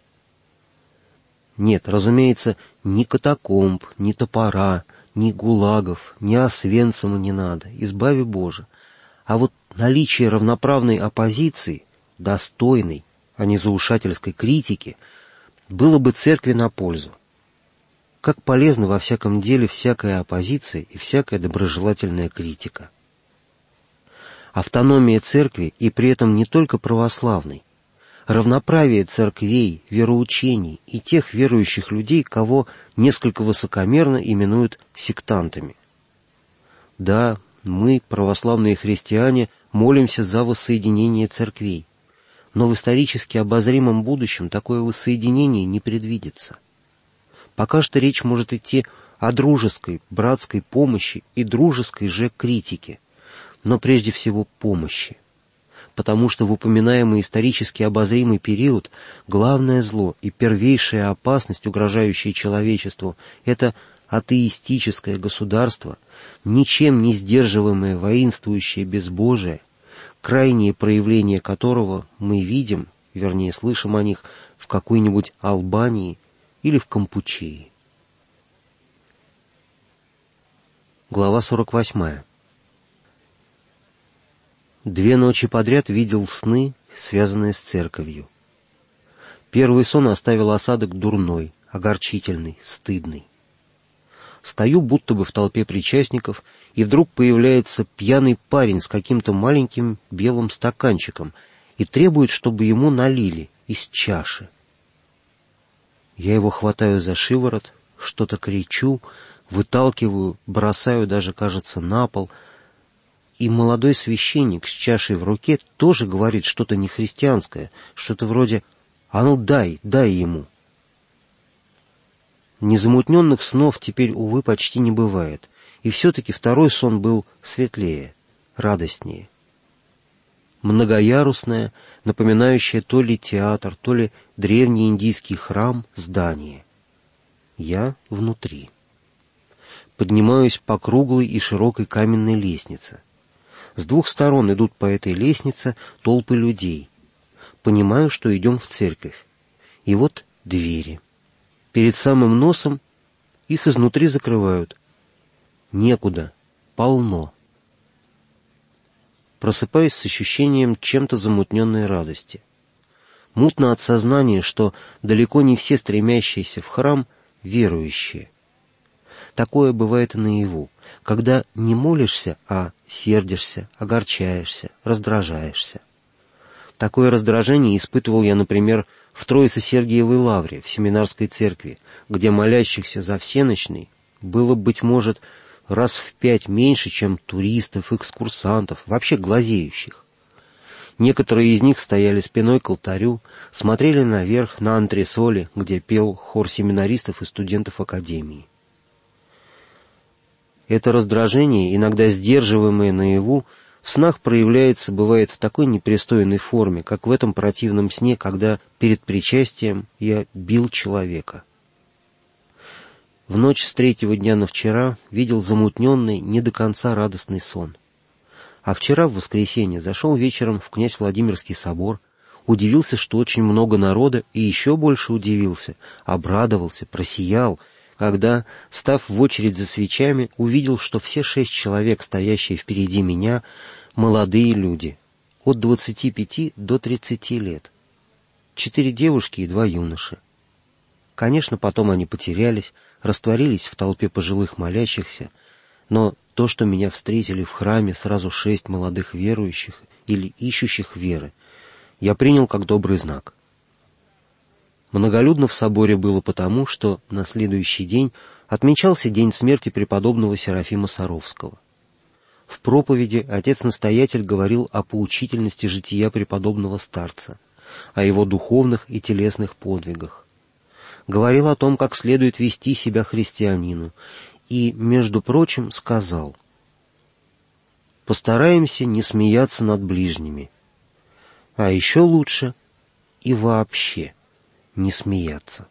Speaker 3: Нет, разумеется, ни катакомб, ни топора, ни гулагов, ни Освенцима не надо, избави Боже. А вот наличие равноправной оппозиции, достойной, а не заушательской критики, было бы церкви на пользу. Как полезна во всяком деле всякая оппозиция и всякая доброжелательная критика. Автономия церкви, и при этом не только православной, равноправие церквей, вероучений и тех верующих людей, кого несколько высокомерно именуют сектантами. Да, мы, православные христиане, молимся за воссоединение церквей, но в исторически обозримом будущем такое воссоединение не предвидится. Пока что речь может идти о дружеской, братской помощи и дружеской же критике, но прежде всего помощи, потому что в упоминаемый исторически обозримый период главное зло и первейшая опасность, угрожающая человечеству, это атеистическое государство, ничем не сдерживаемое воинствующее безбожие, крайние проявления которого мы видим, вернее слышим о них, в какой-нибудь Албании или в Кампучии. Глава сорок восьмая. Две ночи подряд видел сны, связанные с церковью. Первый сон оставил осадок дурной, огорчительный, стыдный. Стою будто бы в толпе причастников, и вдруг появляется пьяный парень с каким-то маленьким белым стаканчиком и требует, чтобы ему налили из чаши. Я его хватаю за шиворот, что-то кричу, выталкиваю, бросаю даже, кажется, на пол, и молодой священник с чашей в руке тоже говорит что-то нехристианское, что-то вроде «А ну дай, дай ему». Незамутненных снов теперь, увы, почти не бывает, и все-таки второй сон был светлее, радостнее. Многоярусное, напоминающее то ли театр, то ли древний индийский храм, здание. Я внутри. Поднимаюсь по круглой и широкой каменной лестнице. С двух сторон идут по этой лестнице толпы людей. Понимаю, что идем в церковь. И вот двери. Перед самым носом их изнутри закрывают. Некуда, полно. Просыпаюсь с ощущением чем-то замутненной радости. Мутно от сознания, что далеко не все стремящиеся в храм верующие. Такое бывает и наяву, когда не молишься, а сердишься, огорчаешься, раздражаешься. Такое раздражение испытывал я, например, в Троице-Сергиевой лавре, в семинарской церкви, где молящихся за всенощный было, быть может, раз в пять меньше, чем туристов, экскурсантов, вообще глазеющих. Некоторые из них стояли спиной к алтарю, смотрели наверх на антресоли, где пел хор семинаристов и студентов академии. Это раздражение, иногда сдерживаемое наяву, в снах проявляется, бывает, в такой непристойной форме, как в этом противном сне, когда перед причастием я бил человека. В ночь с третьего дня на вчера видел замутненный, не до конца радостный сон. А вчера, в воскресенье, зашел вечером в князь Владимирский собор, удивился, что очень много народа, и еще больше удивился, обрадовался, просиял, когда, став в очередь за свечами, увидел, что все шесть человек, стоящие впереди меня, молодые люди, от двадцати пяти до тридцати лет. Четыре девушки и два юноши. Конечно, потом они потерялись, растворились в толпе пожилых молящихся, но то, что меня встретили в храме сразу шесть молодых верующих или ищущих веры, я принял как добрый знак. Многолюдно в соборе было потому, что на следующий день отмечался день смерти преподобного Серафима Саровского. В проповеди отец-настоятель говорил о поучительности жития преподобного старца, о его духовных и телесных подвигах. Говорил о том, как следует вести себя христианину, и, между прочим, сказал: «Постараемся не смеяться над ближними, а еще лучше и вообще не смеяться».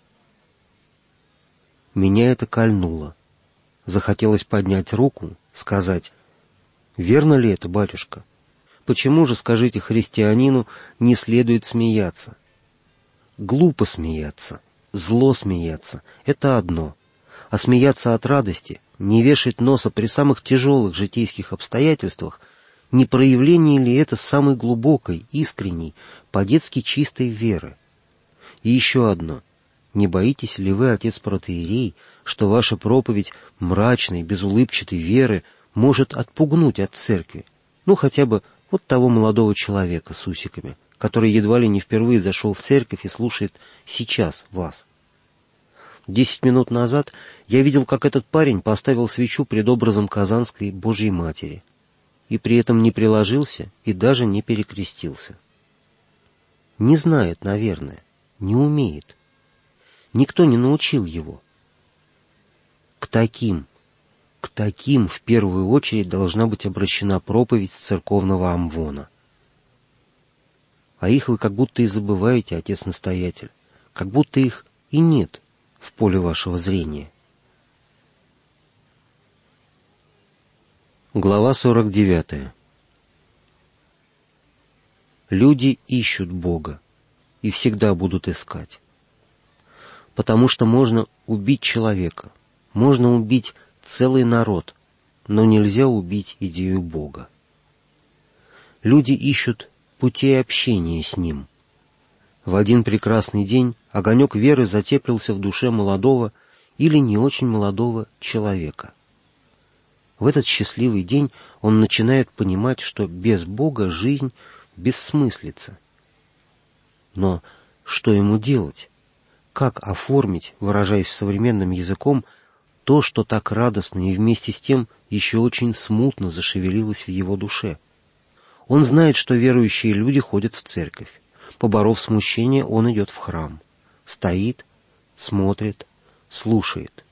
Speaker 3: Меня это кольнуло. Захотелось поднять руку, сказать: «Верно ли это, батюшка? Почему же, скажите, христианину не следует смеяться? Глупо смеяться, зло смеяться — это одно, а смеяться от радости, не вешать носа при самых тяжелых житейских обстоятельствах, не проявление ли это самой глубокой, искренней, по-детски чистой веры? И еще одно. Не боитесь ли вы, отец протоиерей, что ваша проповедь мрачной, безулыбчатой веры может отпугнуть от церкви, ну хотя бы вот того молодого человека с усиками, который едва ли не впервые зашел в церковь и слушает сейчас вас? Десять минут назад я видел, как этот парень поставил свечу пред образом Казанской Божьей Матери, и при этом не приложился и даже не перекрестился. Не знает, наверное, не умеет. Никто не научил его. К таким, к таким в первую очередь должна быть обращена проповедь церковного амвона. А их вы как будто и забываете, отец-настоятель, как будто их и нет в поле вашего зрения. Глава сорок девятая. Люди ищут Бога и всегда будут искать. Потому что можно убить человека, можно убить целый народ, но нельзя убить идею Бога. Люди ищут путей общения с Ним. В один прекрасный день огонек веры затеплился в душе молодого или не очень молодого человека. В этот счастливый день он начинает понимать, что без Бога жизнь бессмыслица. Но что ему делать? Как оформить, выражаясь современным языком, то, что так радостно и вместе с тем еще очень смутно зашевелилось в его душе? Он знает, что верующие люди ходят в церковь. Поборов смущение, он идет в храм. Стоит, смотрит, слушает.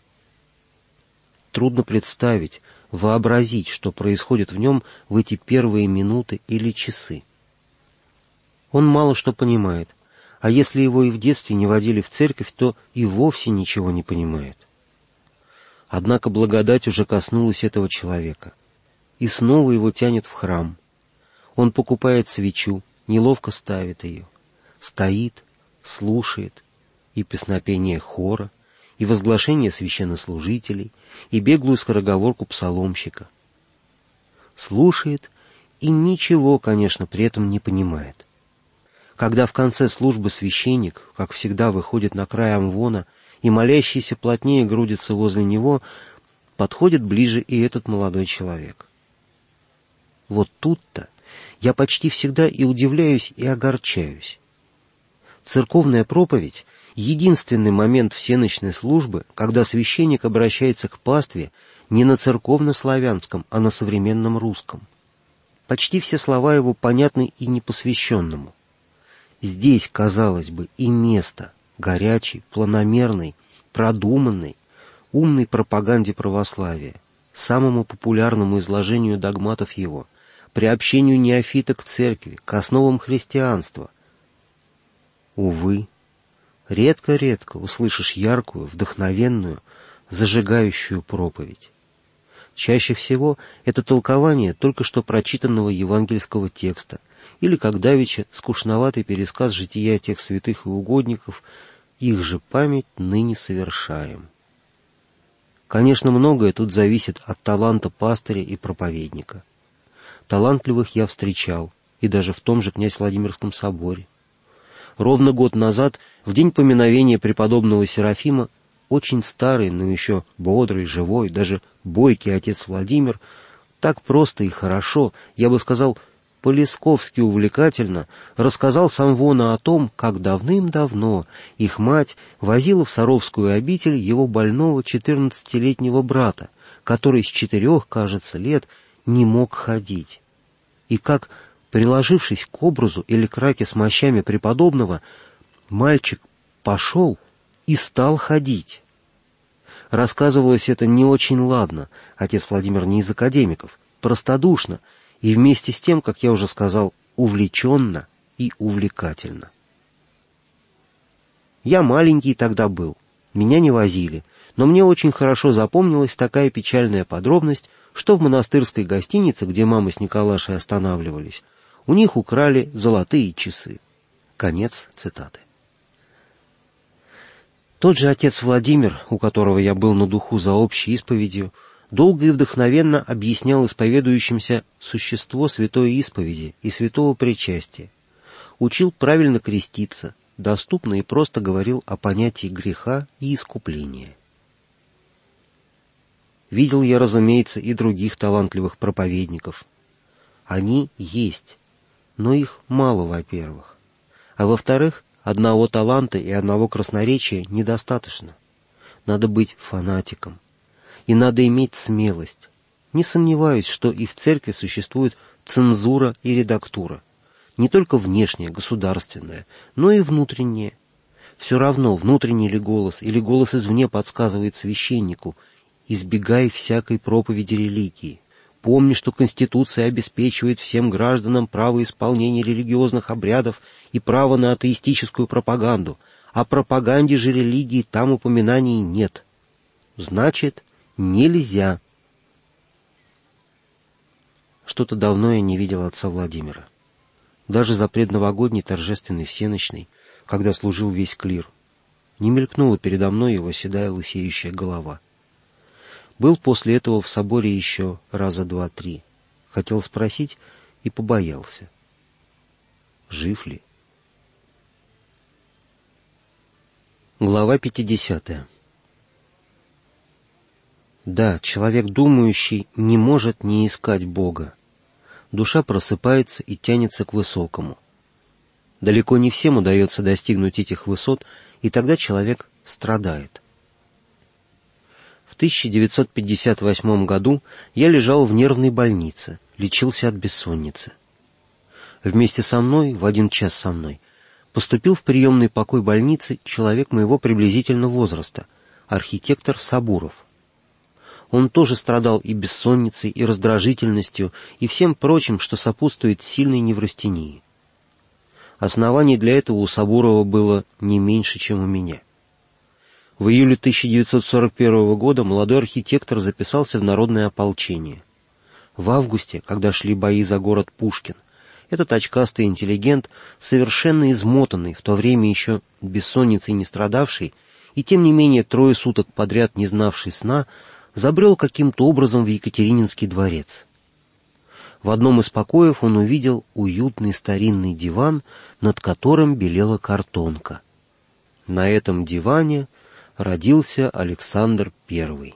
Speaker 3: Трудно представить, вообразить, что происходит в нем в эти первые минуты или часы. Он мало что понимает, а если его и в детстве не водили в церковь, то и вовсе ничего не понимает. Однако благодать уже коснулась этого человека, и снова его тянет в храм. Он покупает свечу, неловко ставит ее, стоит, слушает и песнопение хора, и возглашение священнослужителей, и беглую скороговорку псаломщика. Слушает и ничего, конечно, при этом не понимает. Когда в конце службы священник, как всегда, выходит на край амвона, и молящиеся плотнее грудятся возле него, подходит ближе и этот молодой человек. Вот тут-то я почти всегда и удивляюсь, и огорчаюсь. Церковная проповедь — единственный момент всеночной службы, когда священник обращается к пастве не на церковно-славянском, а на современном русском. Почти все слова его понятны и непосвященному. Здесь, казалось бы, и место горячей, планомерной, продуманной, умной пропаганде православия, самому популярному изложению догматов его, приобщению неофита к церкви, к основам христианства. Увы, редко-редко услышишь яркую, вдохновенную, зажигающую проповедь. Чаще всего это толкование только что прочитанного евангельского текста, или, как давеча, скучноватый пересказ жития тех святых и угодников, их же память ныне совершаем. Конечно, многое тут зависит от таланта пастыря и проповедника. Талантливых я встречал, и даже в том же князь Владимирском соборе. Ровно год назад, в день поминовения преподобного Серафима, очень старый, но еще бодрый, живой, даже бойкий отец Владимир, так просто и хорошо, я бы сказал, по-лесковски увлекательно, рассказал Самвона о том, как давным-давно их мать возила в Саровскую обитель его больного четырнадцатилетнего брата, который с четырех, кажется, лет не мог ходить. И как, приложившись к образу или к раке с мощами преподобного, мальчик пошел и стал ходить. Рассказывалось это не очень ладно, отец Владимир не из академиков, простодушно, и вместе с тем, как я уже сказал, увлеченно и увлекательно. Я маленький тогда был, меня не возили, но мне очень хорошо запомнилась такая печальная подробность, что в монастырской гостинице, где мама с Николашей останавливались, у них украли золотые часы. Конец цитаты. Тот же отец Владимир, у которого я был на духу за общей исповедью, долго и вдохновенно объяснял исповедующимся существо святой исповеди и святого причастия, учил правильно креститься, доступно и просто говорил о понятии греха и искупления. Видел я, разумеется, и других талантливых проповедников. Они есть, но их мало, во-первых, а во-вторых, одного таланта и одного красноречия недостаточно. Надо быть фанатиком. И надо иметь смелость. Не сомневаюсь, что и в церкви существует цензура и редактура. Не только внешняя, государственная, но и внутренняя. Все равно, внутренний ли голос или голос извне подсказывает священнику: избегай всякой проповеди религии. Помни, что Конституция обеспечивает всем гражданам право исполнения религиозных обрядов и право на атеистическую пропаганду. О пропаганде же религии там упоминаний нет. Значит, нельзя. Что-то давно я не видел отца Владимира. Даже за предновогодний торжественный всенощный, когда служил весь клир, не мелькнула передо мной его седая лысеющая голова. Был после этого в соборе еще раза два-три. Хотел спросить и побоялся. Жив ли? Глава пятидесятая. Да, человек думающий не может не искать Бога. Душа просыпается и тянется к высокому. Далеко не всем удается достигнуть этих высот, и тогда человек страдает. В тысяча девятьсот пятьдесят восьмом году я лежал в нервной больнице, лечился от бессонницы. Вместе со мной, в один час со мной, поступил в приемный покой больницы человек моего приблизительного возраста, архитектор Сабуров. Он тоже страдал и бессонницей, и раздражительностью, и всем прочим, что сопутствует сильной неврастении. Оснований для этого у Сабурова было не меньше, чем у меня. В июле тысяча девятьсот сорок первого года молодой архитектор записался в народное ополчение. В августе, когда шли бои за город Пушкин, этот очкастый интеллигент, совершенно измотанный, в то время еще бессонницей не страдавший, и тем не менее трое суток подряд не знавший сна, забрел каким-то образом в Екатерининский дворец. В одном из покоев он увидел уютный старинный диван, над которым белела картонка. На этом диване родился Александр Первый.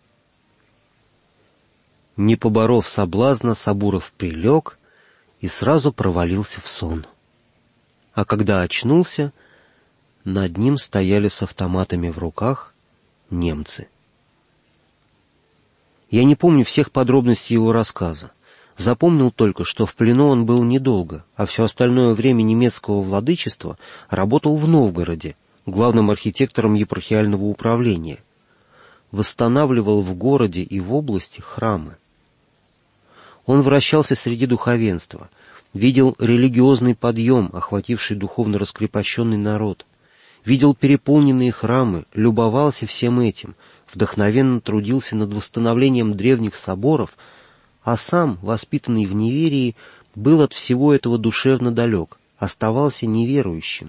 Speaker 3: Не поборов соблазна, Сабуров прилег и сразу провалился в сон. А когда очнулся, над ним стояли с автоматами в руках немцы. Я не помню всех подробностей его рассказа. Запомнил только, что в плену он был недолго, а все остальное время немецкого владычества работал в Новгороде, главным архитектором епархиального управления. Восстанавливал в городе и в области храмы. Он вращался среди духовенства, видел религиозный подъем, охвативший духовно раскрепощенный народ, видел переполненные храмы, любовался всем этим, вдохновенно трудился над восстановлением древних соборов, а сам, воспитанный в неверии, был от всего этого душевно далек, оставался неверующим.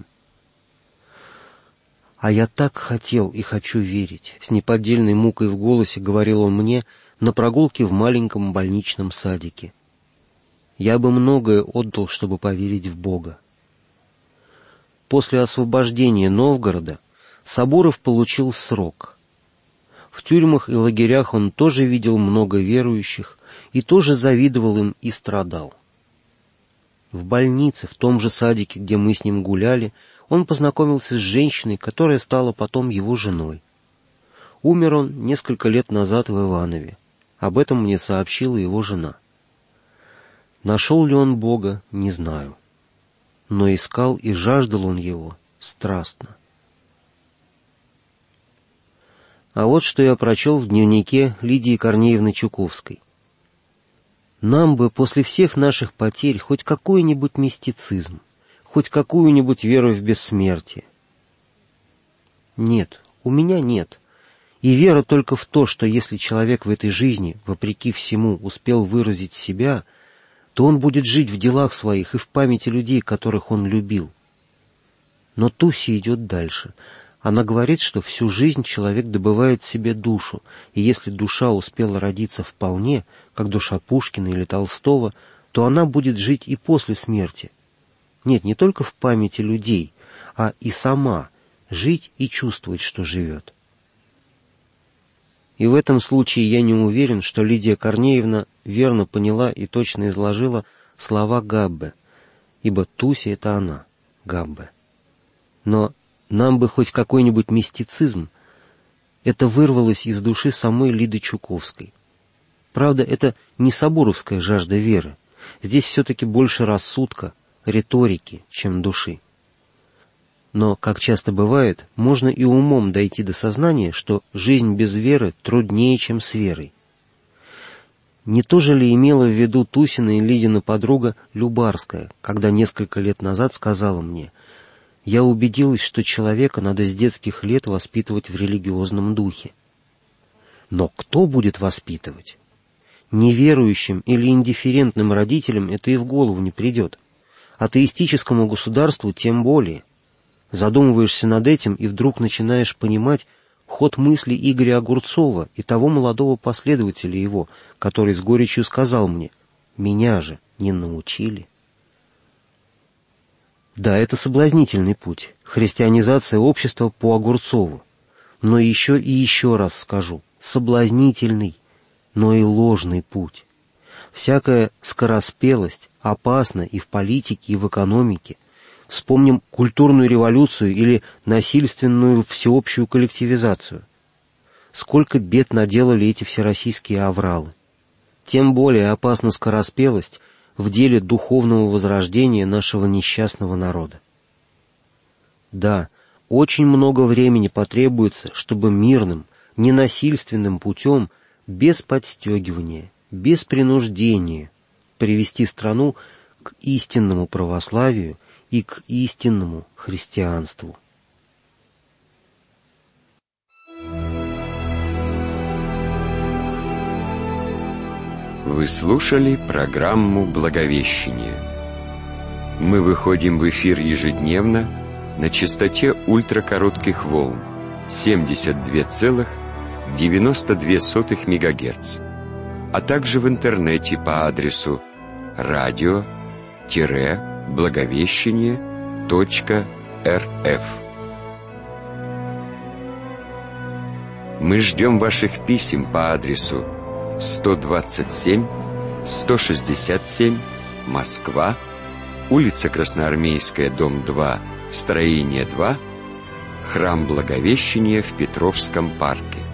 Speaker 3: «А я так хотел и хочу верить», — с неподдельной мукой в голосе говорил он мне на прогулке в маленьком больничном садике. «Я бы многое отдал, чтобы поверить в Бога». После освобождения Новгорода Соборов получил срок. В тюрьмах и лагерях он тоже видел много верующих и тоже завидовал им и страдал. В больнице, в том же садике, где мы с ним гуляли, он познакомился с женщиной, которая стала потом его женой. Умер он несколько лет назад в Иванове. Об этом мне сообщила его жена. Нашел ли он Бога, не знаю. Но искал и жаждал он его страстно. А вот что я прочел в дневнике Лидии Корнеевны Чуковской. «Нам бы после всех наших потерь хоть какой-нибудь мистицизм, хоть какую-нибудь веру в бессмертие. Нет, у меня нет. И вера только в то, что если человек в этой жизни, вопреки всему, успел выразить себя, то он будет жить в делах своих и в памяти людей, которых он любил. Но Туся идет дальше. Она говорит, что всю жизнь человек добывает себе душу, и если душа успела родиться вполне, как душа Пушкина или Толстого, то она будет жить и после смерти. Нет, не только в памяти людей, а и сама жить и чувствовать, что живет. И в этом случае я не уверен, что Лидия Корнеевна верно поняла и точно изложила слова Габбе, ибо Туся — это она, Габбе. Но нам бы хоть какой-нибудь мистицизм. Это вырвалось из души самой Лиды Чуковской. Правда, это не соборовская жажда веры. Здесь все-таки больше рассудка, риторики, чем души. Но, как часто бывает, можно и умом дойти до сознания, что жизнь без веры труднее, чем с верой. Не то же ли имела в виду Тусина и Лидина подруга Любарская, когда несколько лет назад сказала мне: «Я убедилась, что человека надо с детских лет воспитывать в религиозном духе». Но кто будет воспитывать? Неверующим или индифферентным родителям это и в голову не придет. Атеистическому государству тем более. Задумываешься над этим и вдруг начинаешь понимать ход мысли Игоря Огурцова и того молодого последователя его, который с горечью сказал мне: «Меня же не научили». Да, это соблазнительный путь, христианизация общества по Огурцову. Но еще и еще раз скажу, соблазнительный, но и ложный путь. Всякая скороспелость опасна и в политике, и в экономике. Вспомним культурную революцию или насильственную всеобщую коллективизацию. Сколько бед наделали эти всероссийские авралы. Тем более опасна скороспелость в деле духовного возрождения нашего несчастного народа. Да, очень много времени потребуется, чтобы мирным, ненасильственным путем, без подстегивания, без принуждения, привести страну к истинному православию и к истинному христианству.
Speaker 2: Вы слушали программу «Благовещение». Мы выходим в эфир ежедневно на частоте ультракоротких волн семьдесят два целых девяносто две сотых мегагерц, а также в интернете по адресу радио благовещение точка эр эф. Мы ждем ваших писем по адресу сто двадцать семь сто шестьдесят семь, Москва, улица Красноармейская, дом два, строение два, Храм Благовещения в Петровском парке.